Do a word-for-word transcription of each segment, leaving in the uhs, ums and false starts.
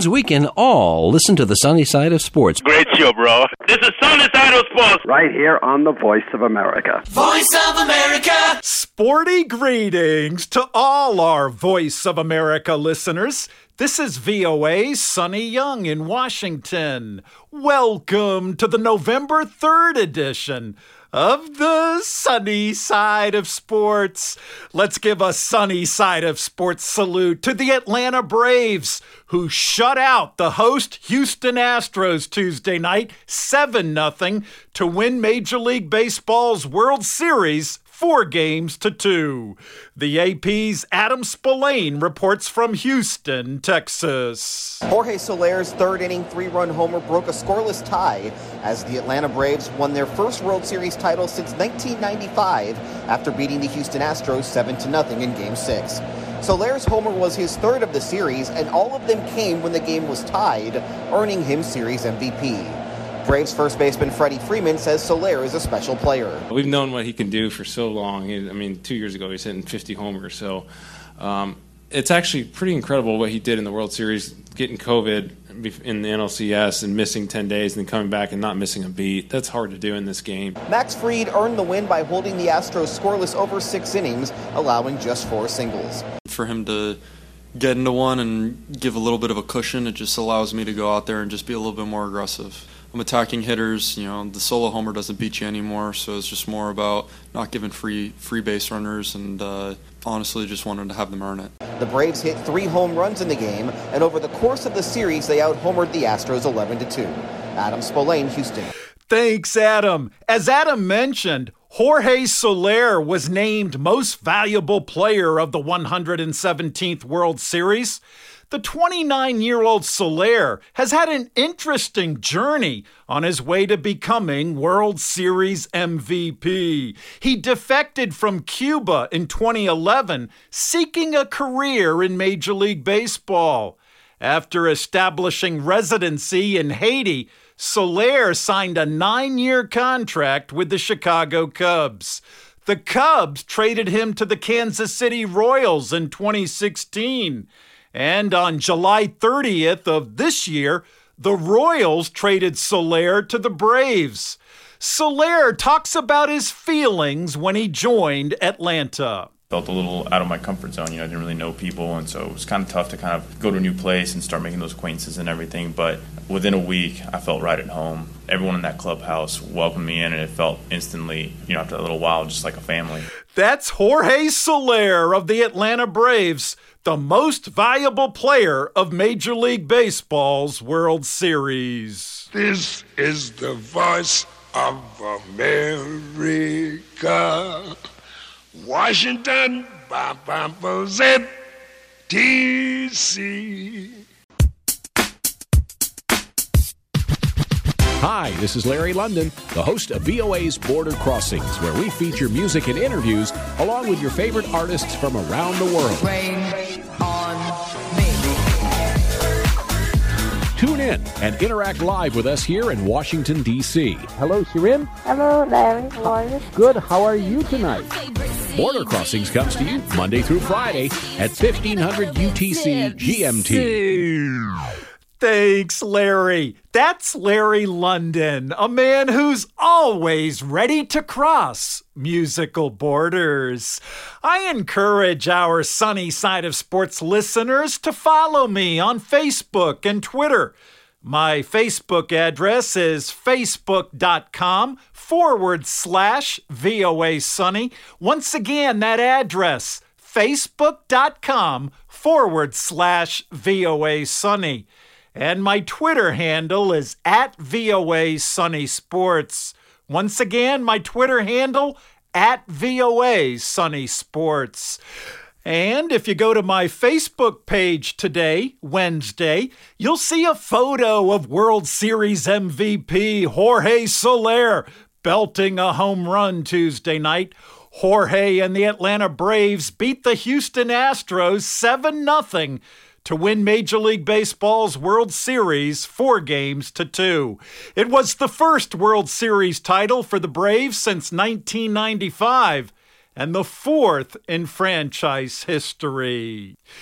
we can all listen to the sunny side of sports. Great show, bro. This is Sunny Side of Sports. Right here on the Voice of America. Voice of America. Sporty greetings to all our Voice of America listeners. This is V O A's Sonny Young in Washington. Welcome to the November third edition of the Sunny Side of Sports. Let's give a Sunny Side of Sports salute to the Atlanta Braves, who shut out the host Houston Astros Tuesday night seven nothing to win Major League Baseball's World Series four games to two. The A P's Adam Spillane reports from Houston, Texas. Jorge Soler's third-inning three-run homer broke a scoreless tie as the Atlanta Braves won their first World Series title since nineteen ninety-five after beating the Houston Astros seven to nothing in Game six. Soler's homer was his third of the series, and all of them came when the game was tied, earning him Series M V P. Braves first baseman Freddie Freeman says Soler is a special player. We've known what he can do for so long. He, I mean, two years ago he was hitting fifty homers, so um, it's actually pretty incredible what he did in the World Series, getting COVID in the N L C S and missing ten days and then coming back and not missing a beat. That's hard to do in this game. Max Fried earned the win by holding the Astros scoreless over six innings, allowing just four singles. For him to get into one and give a little bit of a cushion, it just allows me to go out there and just be a little bit more aggressive. I'm attacking hitters, you know, the solo homer doesn't beat you anymore, so it's just more about not giving free free base runners and uh, honestly just wanted to have them earn it. The Braves hit three home runs in the game, and over the course of the series, they out-homered the Astros eleven to two. Adam Spillane, Houston. Thanks, Adam. As Adam mentioned, Jorge Soler was named Most Valuable Player of the one hundred seventeenth World Series. The twenty-nine-year-old Soler has had an interesting journey on his way to becoming World Series M V P. He defected from Cuba in twenty eleven, seeking a career in Major League Baseball. After establishing residency in Haiti, Soler signed a nine-year contract with the Chicago Cubs. The Cubs traded him to the Kansas City Royals in twenty sixteen. And on July thirtieth of this year, the Royals traded Soler to the Braves. Soler talks about his feelings when he joined Atlanta. Felt a little out of my comfort zone. You know, I didn't really know people, and so it was kind of tough to kind of go to a new place and start making those acquaintances and everything. But within a week, I felt right at home. Everyone in that clubhouse welcomed me in, and it felt instantly, you know, after a little while, just like a family. That's Jorge Soler of the Atlanta Braves, the most valuable player of Major League Baseball's World Series. This is the Voice of America. Washington, D C Hi, this is Larry London, the host of V O A's Border Crossings, where we feature music and interviews along with your favorite artists from around the world. Rain on me. Tune in and interact live with us here in Washington, D C Hello, Shirin. Hello, Larry. How are you? Good. How are you tonight? Border Crossings comes to you Monday through Friday at fifteen hundred U T C G M T. Thanks, Larry. That's Larry London, a man who's always ready to cross musical borders. I encourage our Sunny Side of Sports listeners to follow me on Facebook and Twitter. My Facebook address is facebook.com forward slash VOA Sunny. Once again, that address, facebook.com forward slash VOA Sunny. And my Twitter handle is at V O A Sunny Sports. Once again, my Twitter handle, at V O A Sunny Sports. And if you go to my Facebook page today, Wednesday, you'll see a photo of World Series M V P Jorge Soler belting a home run Tuesday night. Jorge and the Atlanta Braves beat the Houston Astros seven nothing to win Major League Baseball's World Series four games to two. It was the first World Series title for the Braves since nineteen ninety-five and the fourth in franchise history.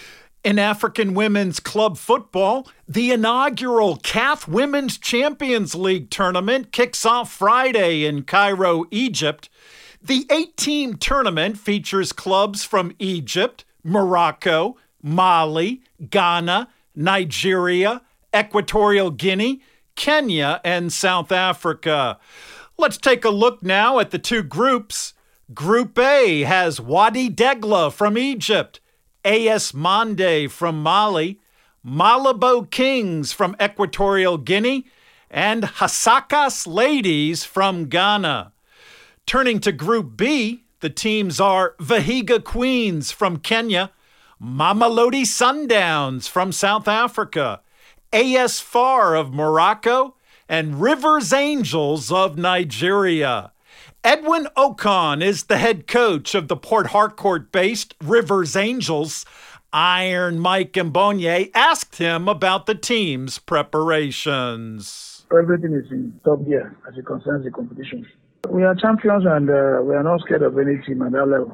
In African women's club football, the inaugural C A F Women's Champions League tournament kicks off Friday in Cairo, Egypt. The eight-team tournament features clubs from Egypt, Morocco, Mali, Ghana, Nigeria, Equatorial Guinea, Kenya, and South Africa. Let's take a look now at the two groups. Group A has Wadi Degla from Egypt, A S Mande from Mali, Malabo Kings from Equatorial Guinea, and Hasakas Ladies from Ghana. Turning to Group B, the teams are Vihiga Queens from Kenya, Mamelodi Sundowns from South Africa, A S F A R of Morocco, and Rivers Angels of Nigeria. Edwin Ocon is the head coach of the Port Harcourt-based Rivers Angels. Iron Mike Mbonye asked him about the team's preparations. Everything is in top gear as it concerns the competition. We are champions and uh, we are not scared of any team at that level.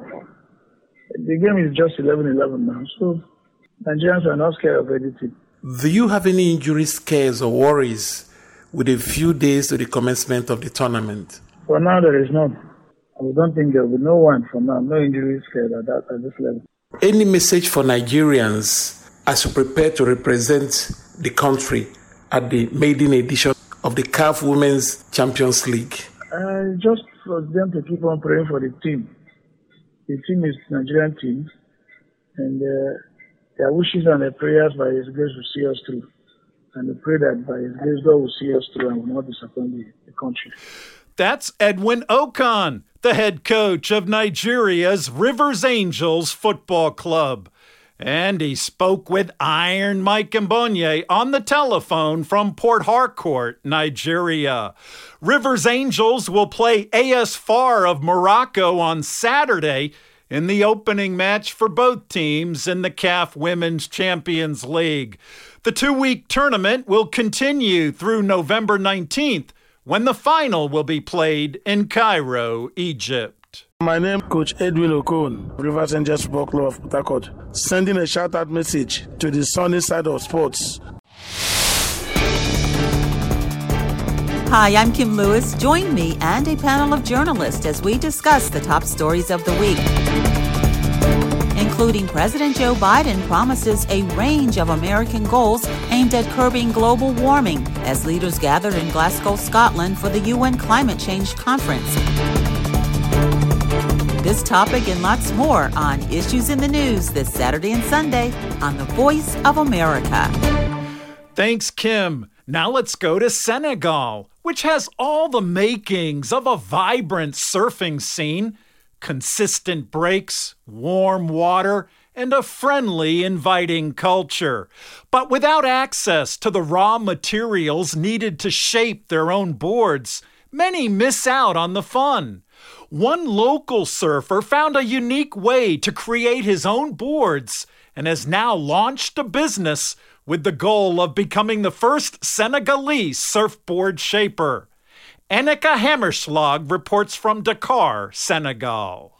The game is just eleven eleven now, so Nigerians are not scared of any team. Do you have any injury scares or worries with a few days to the commencement of the tournament? For now, there is none. We don't think there will be no one for now, no injury scared at, that, at this level. Any message for Nigerians as you prepare to represent the country at the maiden edition of the C A F Women's Champions League? Uh, just for them to keep on praying for the team. The team is the Nigerian team, and uh, their wishes and their prayers by His grace will see us through. And we pray that by His grace, God will see us through and will not disappoint the, the country. That's Edwin Ocon, the head coach of Nigeria's Rivers Angels Football Club. And he spoke with Iron Mike Mbonye on the telephone from Port Harcourt, Nigeria. Rivers Angels will play A S F A R of Morocco on Saturday in the opening match for both teams in the C A F Women's Champions League. The two-week tournament will continue through November nineteenth, when the final will be played in Cairo, Egypt. My name is Coach Edwin Ocon, Rivers Angels Football Club of Port Harcourt, sending a shout-out message to the sunny side of sports. Hi, I'm Kim Lewis. Join me and a panel of journalists as we discuss the top stories of the week, including President Joe Biden promises a range of American goals aimed at curbing global warming as leaders gather in Glasgow, Scotland for the U N Climate Change Conference. This topic and lots more on Issues in the News this Saturday and Sunday on The Voice of America. Thanks, Kim. Now let's go to Senegal, which has all the makings of a vibrant surfing scene. Consistent breaks, warm water, and a friendly, inviting culture. But without access to the raw materials needed to shape their own boards, many miss out on the fun. One local surfer found a unique way to create his own boards and has now launched a business with the goal of becoming the first Senegalese surfboard shaper. Annika Hammerschlag reports from Dakar, Senegal.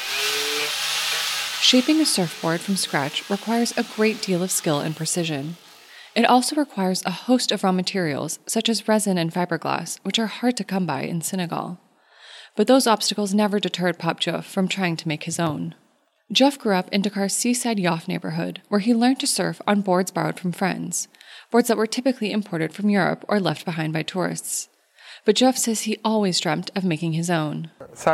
Shaping a surfboard from scratch requires a great deal of skill and precision. It also requires a host of raw materials, such as resin and fiberglass, which are hard to come by in Senegal. But those obstacles never deterred Pape Diouf from trying to make his own. Diouf grew up in Dakar's seaside Yoff neighborhood, where he learned to surf on boards borrowed from friends, boards that were typically imported from Europe or left behind by tourists. But Diouf says he always dreamt of making his own.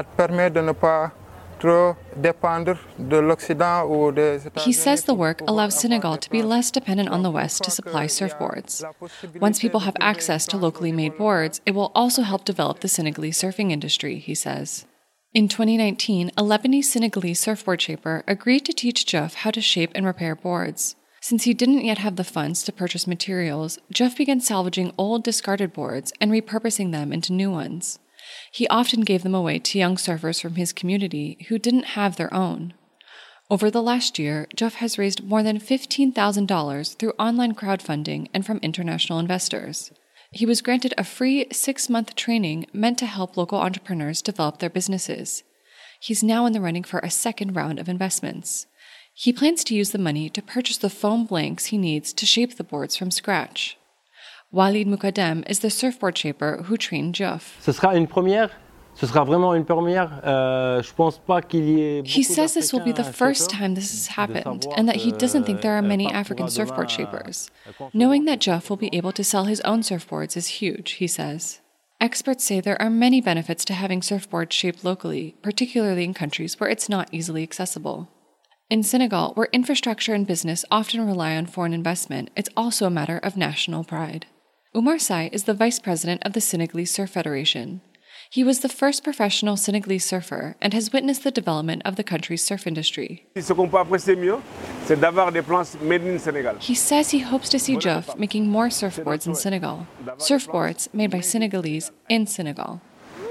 He says the work allows Senegal to be less dependent on the West to supply surfboards. Once people have access to locally made boards, it will also help develop the Senegalese surfing industry, he says. In twenty nineteen, a Lebanese Senegalese surfboard shaper agreed to teach Diouf how to shape and repair boards. Since he didn't yet have the funds to purchase materials, Diouf began salvaging old, discarded boards and repurposing them into new ones. He often gave them away to young surfers from his community who didn't have their own. Over the last year, Diouf has raised more than fifteen thousand dollars through online crowdfunding and from international investors. He was granted a free six-month training meant to help local entrepreneurs develop their businesses. He's now in the running for a second round of investments. He plans to use the money to purchase the foam blanks he needs to shape the boards from scratch. Walid Mukadem is the surfboard shaper who trained Geoff. Ce sera une première. Ce sera vraiment une première. Euh, je pense pas qu'il y ait He says this will be the first time this has happened and that he doesn't think there are many African surfboard shapers. Knowing that Geoff will be able to sell his own surfboards is huge, he says. Experts say there are many benefits to having surfboards shaped locally, particularly in countries where it's not easily accessible. In Senegal, where infrastructure and business often rely on foreign investment, it's also a matter of national pride. Oumar Sy is the vice president of the Senegalese Surf Federation. He was the first professional Senegalese surfer and has witnessed the development of the country's surf industry. He says he hopes to see Geoff making more surfboards in Senegal. Surfboards made by Senegalese in Senegal.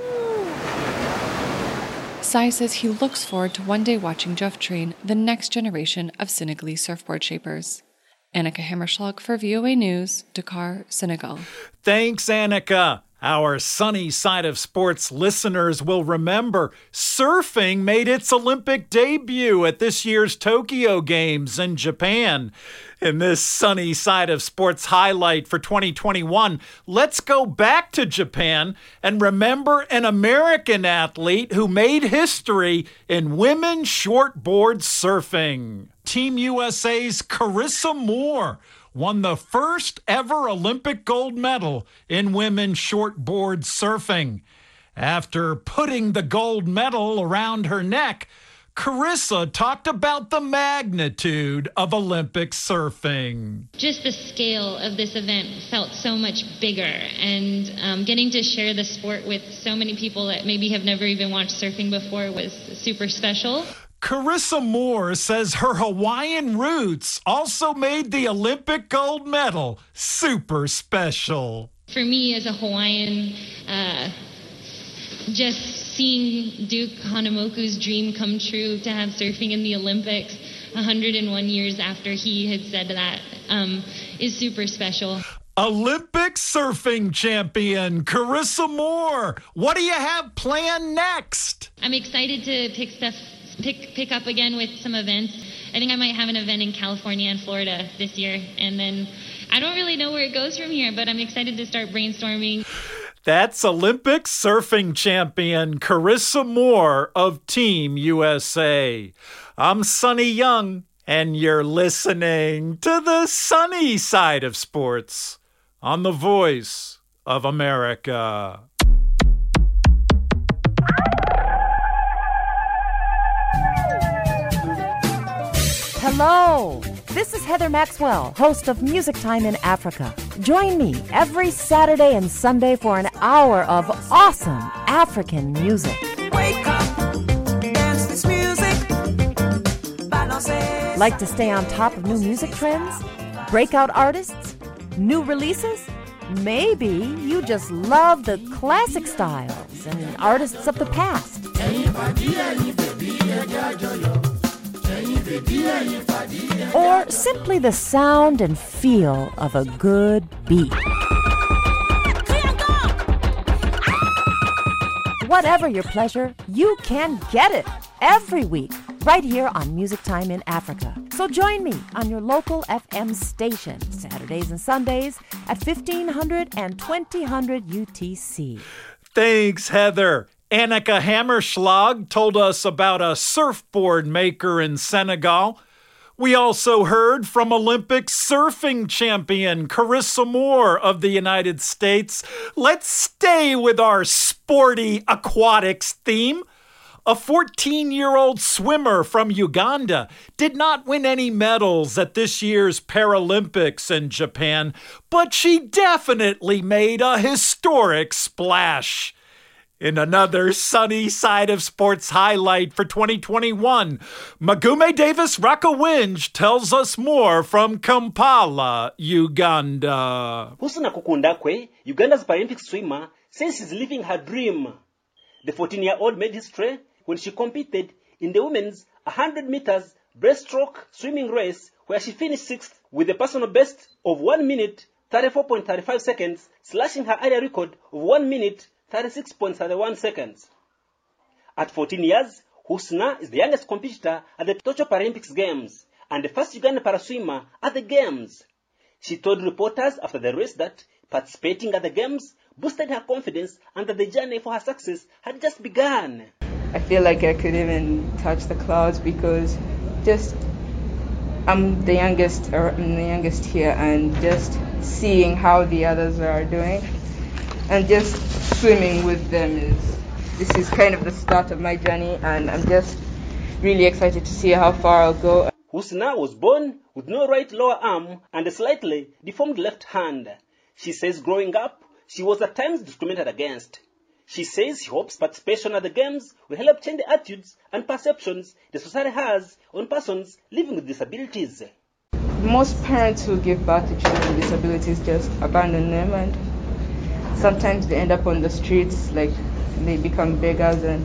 Sy says he looks forward to one day watching Geoff train the next generation of Senegalese surfboard shapers. Annika Hammerschlag for V O A News, Dakar, Senegal. Thanks, Annika. Our Sunny Side of Sports listeners will remember surfing made its Olympic debut at this year's Tokyo Games in Japan. In this Sunny Side of Sports highlight for twenty twenty-one, let's go back to Japan and remember an American athlete who made history in women's shortboard surfing. Team U S A's Carissa Moore won the first ever Olympic gold medal in women's shortboard surfing. After putting the gold medal around her neck, Carissa talked about the magnitude of Olympic surfing. Just the scale of this event felt so much bigger, and um, getting to share the sport with so many people that maybe have never even watched surfing before was super special. Carissa Moore says her Hawaiian roots also made the Olympic gold medal super special. For me as a Hawaiian, uh, just seeing Duke Hanamoku's dream come true to have surfing in the Olympics one hundred one years after he had said that um, is super special. Olympic surfing champion Carissa Moore, what do you have planned next? I'm excited to pick stuff Pick pick up again with some events. I think I might have an event in California and Florida this year. And then I don't really know where it goes from here, but I'm excited to start brainstorming. That's Olympic surfing champion Carissa Moore of Team U S A. I'm Sonny Young, and you're listening to the Sunny Side of Sports on the Voice of America. Hello, this is Heather Maxwell, host of Music Time in Africa. Join me every Saturday and Sunday for an hour of awesome African music. Wake up, dance this music, balance. Like to stay on top of new music trends? Breakout artists? New releases? Maybe you just love the classic styles and artists of the past. Or simply the sound and feel of a good beat. Whatever your pleasure, you can get it every week right here on Music Time in Africa. So join me on your local F M station Saturdays and Sundays at fifteen hundred and twenty hundred U T C. Thanks, Heather. Annika Hammerschlag told us about a surfboard maker in Senegal. We also heard from Olympic surfing champion Carissa Moore of the United States. Let's stay with our sporty aquatics theme. A fourteen-year-old swimmer from Uganda did not win any medals at this year's Paralympics in Japan, but she definitely made a historic splash. In another Sunny Side of Sports highlight for twenty twenty-one, Magume Davis Rakowinj tells us more from Kampala, Uganda. Husna Kukundakwe, Uganda's Paralympic swimmer, says she's living her dream. The fourteen-year-old made history when she competed in the women's one hundred meters breaststroke swimming race, where she finished sixth with a personal best of one minute, thirty-four point three five seconds, slashing her area record of one minute, thirty-six point three one seconds. At fourteen years, Husna is the youngest competitor at the Tokyo Paralympics Games and the first Ugandan paraswimmer at the Games. She told reporters after the race that participating at the Games boosted her confidence and that the journey for her success had just begun. I feel like I could even touch the clouds because just I'm the youngest, or I'm the youngest here, and just seeing how the others are doing and just swimming with them is this is kind of the start of my journey, and I'm just really excited to see how far I'll go. Husna was born with no right lower arm and a slightly deformed left hand. She says growing up, she was at times discriminated against. She says she hopes participation at the Games will help change the attitudes and perceptions the society has on persons living with disabilities. Most parents who give birth to children with disabilities just abandon them, and sometimes they end up on the streets, like they become beggars, and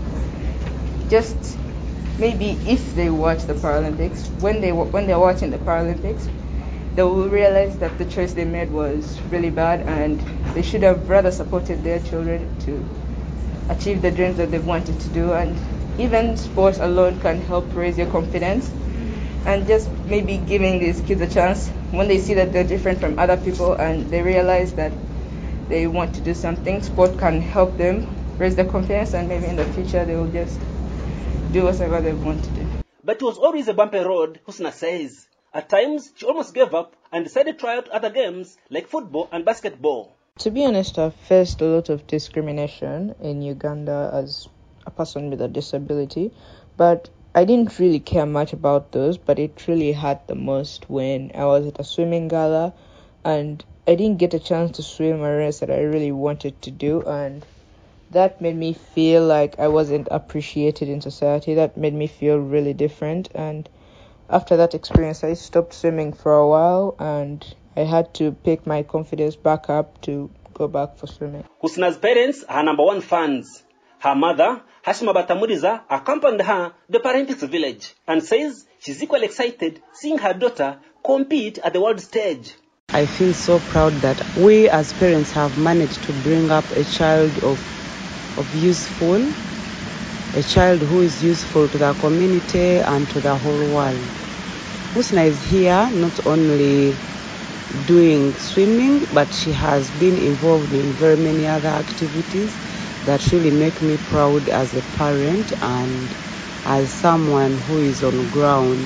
just maybe if they watch the Paralympics, when they when they're watching the Paralympics, they will realize that the choice they made was really bad, and they should have rather supported their children to achieve the dreams that they've wanted to do. And even sports alone can help raise your confidence, and just maybe giving these kids a chance when they see that they're different from other people and they realize that they want to do something. Sport can help them raise their confidence, and maybe in the future they will just do whatever they want to do. But it was always a bumpy road, Husna says. At times, she almost gave up and decided to try out other games like football and basketball. To be honest, I've faced a lot of discrimination in Uganda as a person with a disability, but I didn't really care much about those, but it really hurt the most when I was at a swimming gala and I didn't get a chance to swim a race that I really wanted to do, and that made me feel like I wasn't appreciated in society. That made me feel really different, and after that experience, I stopped swimming for a while, and I had to pick my confidence back up to go back for swimming. Husna's parents are her number one fans. Her mother, Hashima Batamuriza, accompanied her to the Paralympics village and says she's equally excited seeing her daughter compete at the world stage. I feel so proud that we as parents have managed to bring up a child of, of useful, a child who is useful to the community and to the whole world. Husna is here not only doing swimming, but she has been involved in very many other activities that really make me proud as a parent and as someone who is on ground.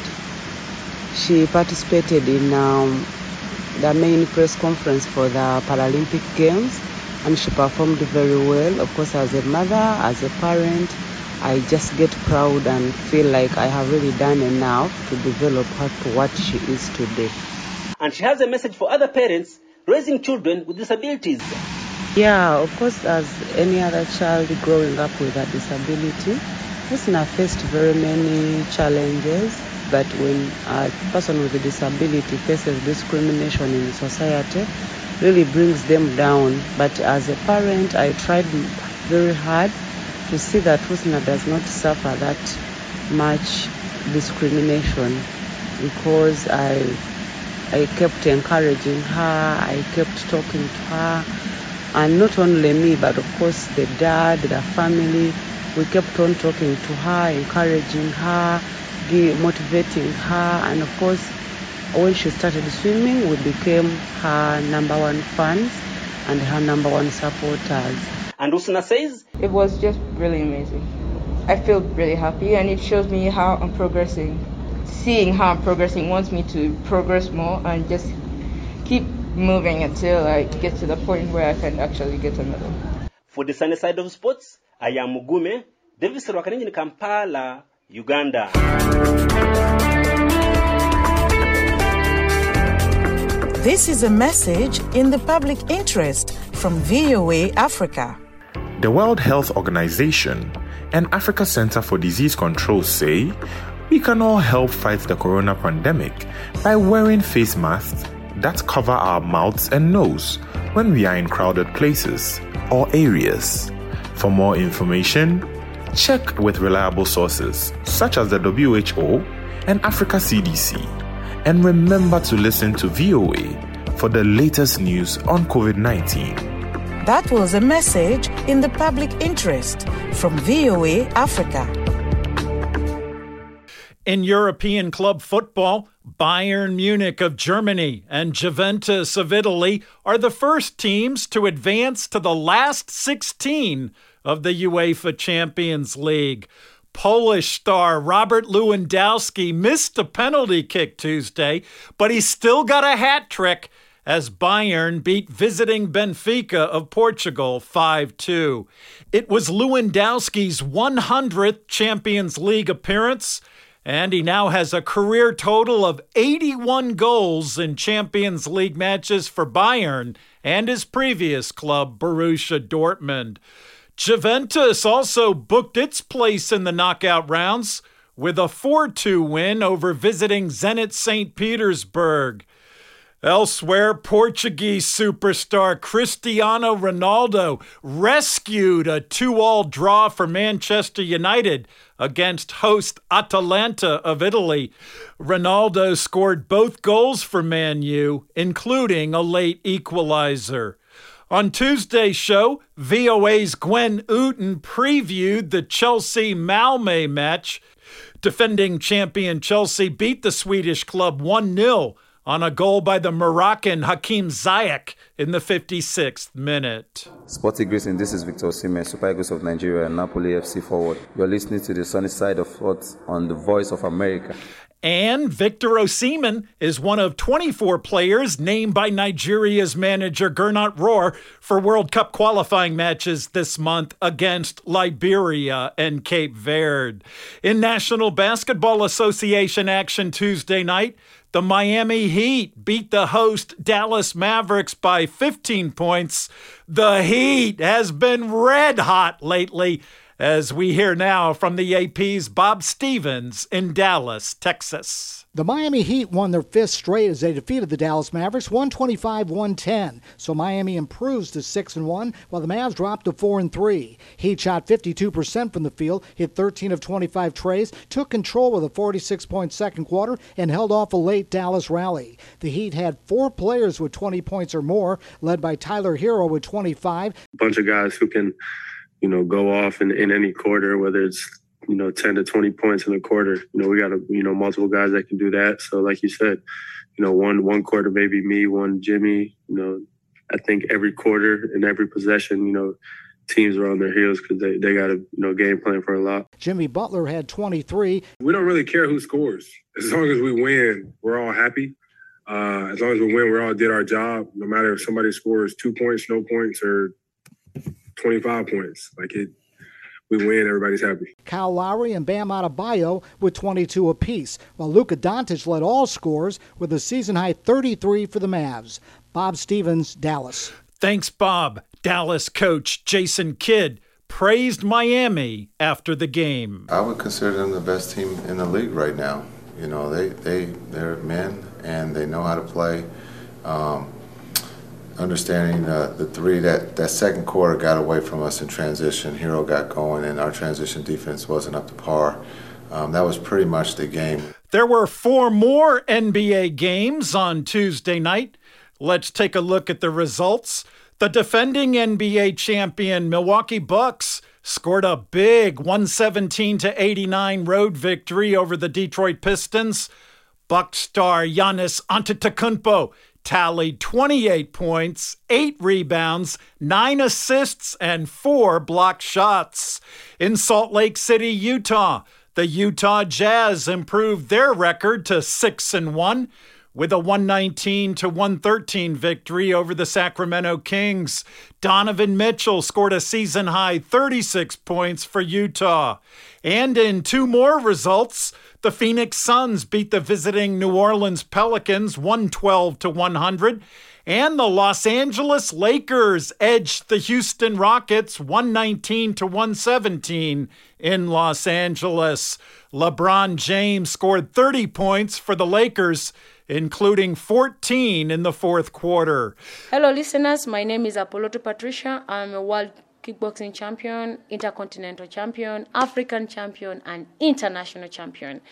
She participated in um, the main press conference for the Paralympic Games, and she performed very well. Of course, as a mother, as a parent, I just get proud and feel like I have really done enough to develop her to what she is today. And she has a message for other parents raising children with disabilities. Yeah, of course, as any other child growing up with a disability, Husna faced very many challenges. But when a person with a disability faces discrimination in society, really brings them down. But as a parent, I tried very hard to see that Husna does not suffer that much discrimination, because I I kept encouraging her, I kept talking to her, and not only me, but of course the dad, the family, we kept on talking to her, encouraging her, motivating her, and of course when she started swimming, we became her number one fans and her number one supporters. And Husna says it was just really amazing. I feel really happy, and it shows me how I'm progressing. Seeing how I'm progressing wants me to progress more and just keep moving until I get to the point where I can actually get a medal. For the sunny side of sports, I am Mugume, Davis Rwakaningi in Kampala, Uganda. This is a message in the public interest from V O A Africa. The World Health Organization and Africa Center for Disease Control say we can all help fight the corona pandemic by wearing face masks that cover our mouths and nose when we are in crowded places or areas. For more information, check with reliable sources such as the W H O and Africa C D C. And remember to listen to V O A for the latest news on covid nineteen. That was a message in the public interest from V O A Africa. In European club football, Bayern Munich of Germany and Juventus of Italy are the first teams to advance to the last sixteen of the UEFA Champions League. Polish star Robert Lewandowski missed a penalty kick Tuesday, but he still got a hat trick as Bayern beat visiting Benfica of Portugal five two. It was Lewandowski's one hundredth Champions League appearance, and he now has a career total of eighty-one goals in Champions League matches for Bayern and his previous club, Borussia Dortmund. Juventus also booked its place in the knockout rounds with a four two win over visiting Zenit Saint Petersburg. Elsewhere, Portuguese superstar Cristiano Ronaldo rescued a two all draw for Manchester United against host Atalanta of Italy. Ronaldo scored both goals for Man U, including a late equalizer. On Tuesday's show, V O A's Gwen Uten previewed the Chelsea-Malmö match. Defending champion Chelsea beat the Swedish club one nil on a goal by the Moroccan Hakim Ziyech in the fifty-sixth minute. Sporting greetings, this is Victor Osimhen, Super Eagles of Nigeria and Napoli F C forward. You're listening to the sunny side of sports on the Voice of America. And Victor Osimhen is one of twenty-four players named by Nigeria's manager Gernot Rohr for World Cup qualifying matches this month against Liberia and Cape Verde. In National Basketball Association action Tuesday night, the Miami Heat beat the host Dallas Mavericks by fifteen points. The Heat has been red hot lately, as we hear now from the A P's Bob Stevens in Dallas, Texas. The Miami Heat won their fifth straight as they defeated the Dallas Mavericks one twenty-five to one ten. So Miami improves to six and one, while the Mavs dropped to four and three. Heat shot fifty-two percent from the field, hit thirteen of twenty-five trays, took control with a forty-six point second quarter, and held off a late Dallas rally. The Heat had four players with twenty points or more, led by Tyler Hero with twenty-five. A bunch of guys who can, you know, go off in, in any quarter, whether it's, you know, ten to twenty points in a quarter. You know, we got, a, you know, multiple guys that can do that. So like you said, you know, one one quarter, maybe me, one Jimmy. You know, I think every quarter and every possession, you know, teams are on their heels because they, they got a, you know, game plan for a lot. Jimmy Butler had twenty-three. We don't really care who scores. As long as we win, we're all happy. Uh, as long as we win, we all did our job. No matter if somebody scores two points, no points, or twenty-five points. Like it, we win, everybody's happy. Kyle Lowry and Bam Adebayo with twenty-two apiece, while Luka Doncic led all scores with a season-high thirty-three for the Mavs. Bob Stevens, Dallas. Thanks, Bob. Dallas coach Jason Kidd praised Miami after the game. I would consider them the best team in the league right now. You know, they, they, they're men, and they know how to play. Um, Understanding uh, the three, that, that second quarter got away from us in transition. Hero got going, and our transition defense wasn't up to par. Um, that was pretty much the game. There were four more N B A games on Tuesday night. Let's take a look at the results. The defending N B A champion Milwaukee Bucks scored a big one seventeen to eighty-nine road victory over the Detroit Pistons. Bucks star Giannis Antetokounmpo tallied twenty-eight points, eight rebounds, nine assists, and four blocked shots. In Salt Lake City, Utah, the Utah Jazz improved their record to six and one with a one nineteen to one thirteen victory over the Sacramento Kings. Donovan Mitchell scored a season-high thirty-six points for Utah. And in two more results, the Phoenix Suns beat the visiting New Orleans Pelicans one twelve to one hundred, and the Los Angeles Lakers edged the Houston Rockets one nineteen to one seventeen in Los Angeles. LeBron James scored thirty points for the Lakers, including fourteen in the fourth quarter. Hello, listeners. My name is Apoloto Patricia. I'm a world kickboxing champion, intercontinental champion, African champion, and international champion.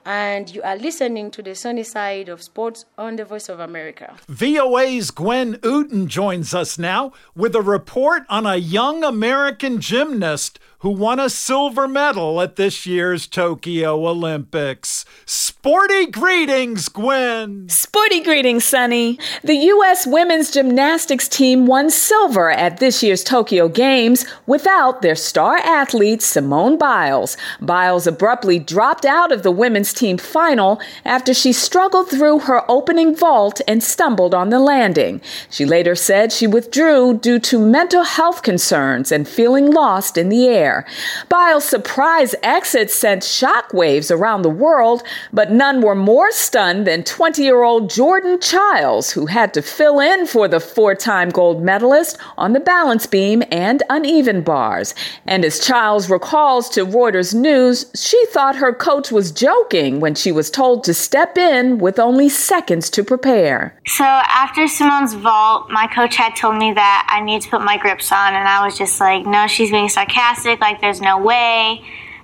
and you are listening to the sunny side of sports on the Voice of America. V O A's Gwen Outen joins us now with a report on a young American gymnast who won a silver medal at this year's Tokyo Olympics. Sporty greetings, Gwen. Sporty greetings, Sonny. The U S women's gymnastics team won silver at this year's Tokyo Games without their star athlete, Simone Biles. Biles abruptly dropped out of the women's team final after she struggled through her opening vault and stumbled on the landing. She later said she withdrew due to mental health concerns and feeling lost in the air. Biles' surprise exit sent shockwaves around the world, but none were more stunned than twenty-year-old Jordan Chiles, who had to fill in for the four-time gold medalist on the balance beam and uneven bars. And as Chiles recalls to Reuters News, she thought her coach was joking when she was told to step in with only seconds to prepare. So after Simone's vault, my coach had told me that I need to put my grips on, and I was just like, no, she's being sarcastic. Like, there's no way.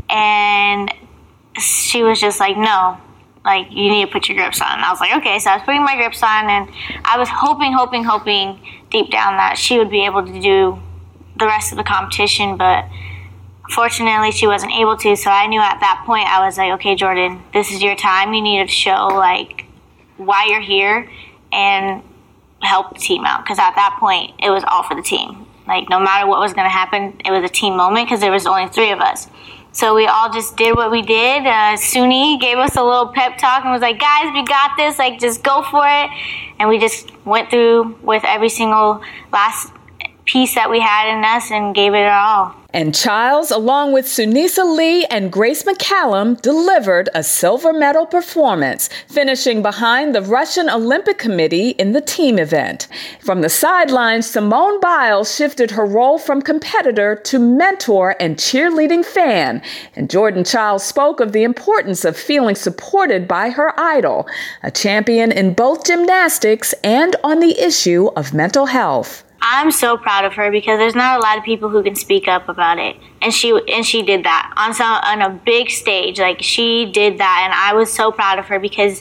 And she was just like, no, like, you need to put your grips on. And I was like, okay. So I was putting my grips on, and I was hoping, hoping, hoping deep down that she would be able to do the rest of the competition. But fortunately, she wasn't able to. So I knew at that point, I was like, okay, Jordan, this is your time. You need to show, like, why you're here and help the team out. Because at that point, it was all for the team. Like, no matter what was going to happen, it was a team moment because there was only three of us. So we all just did what we did. Uh, Suni gave us a little pep talk and was like, guys, we got this. Like, just go for it. And we just went through with every single last piece that we had in us and gave it our all. And Chiles, along with Sunisa Lee and Grace McCallum, delivered a silver medal performance, finishing behind the Russian Olympic Committee in the team event. From the sidelines, Simone Biles shifted her role from competitor to mentor and cheerleading fan. And Jordan Chiles spoke of the importance of feeling supported by her idol, a champion in both gymnastics and on the issue of mental health. I'm so proud of her because there's not a lot of people who can speak up about it, and she and she did that on some on a big stage. Like, she did that, and I was so proud of her because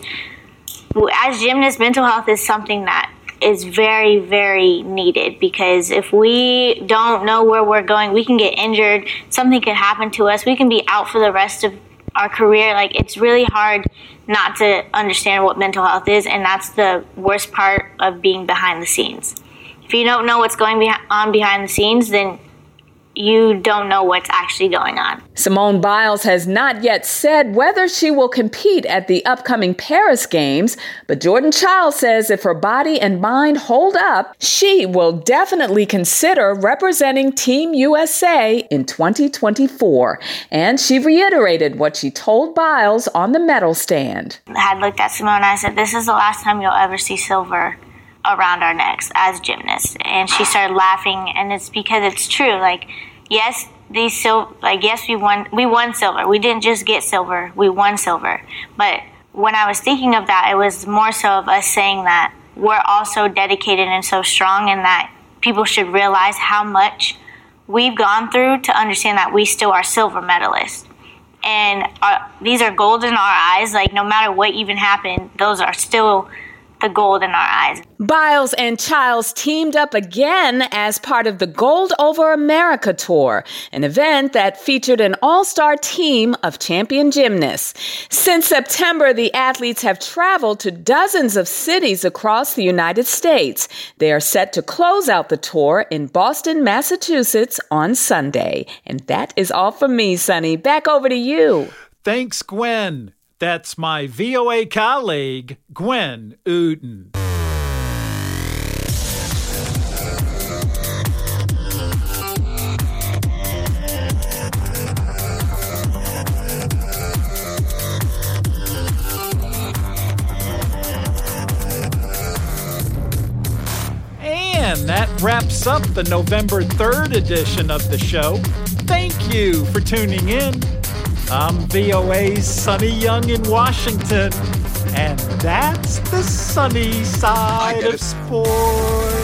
as gymnasts, mental health is something that is very, very needed. Because if we don't know where we're going, we can get injured. Something could happen to us. We can be out for the rest of our career. Like, it's really hard not to understand what mental health is, and that's the worst part of being behind the scenes. If you don't know what's going on behind the scenes, then you don't know what's actually going on. Simone Biles has not yet said whether she will compete at the upcoming Paris Games, but Jordan Chiles says if her body and mind hold up, she will definitely consider representing Team U S A in twenty twenty-four. And she reiterated what she told Biles on the medal stand. I had looked at Simone and I said, this is the last time you'll ever see silver around our necks as gymnasts. And she started laughing, and it's because it's true. Like, yes, these sil- like yes, we won we won silver. We didn't just get silver, we won silver. But when I was thinking of that, it was more so of us saying that we're all so dedicated and so strong, and that people should realize how much we've gone through to understand that we still are silver medalists. And our, these are gold in our eyes. Like, no matter what even happened, those are still the gold in our eyes. Biles and Chiles teamed up again as part of the Gold Over America Tour, an event that featured an all-star team of champion gymnasts. Since September, the athletes have traveled to dozens of cities across the United States. They are set to close out the tour in Boston, Massachusetts on Sunday. And that is all from me, Sonny. Back over to you. Thanks, Gwen. That's my V O A colleague, Gwen Outen. And that wraps up the November third edition of the show. Thank you for tuning in. I'm V O A's Sonny Young in Washington, and that's the sunny side of sports.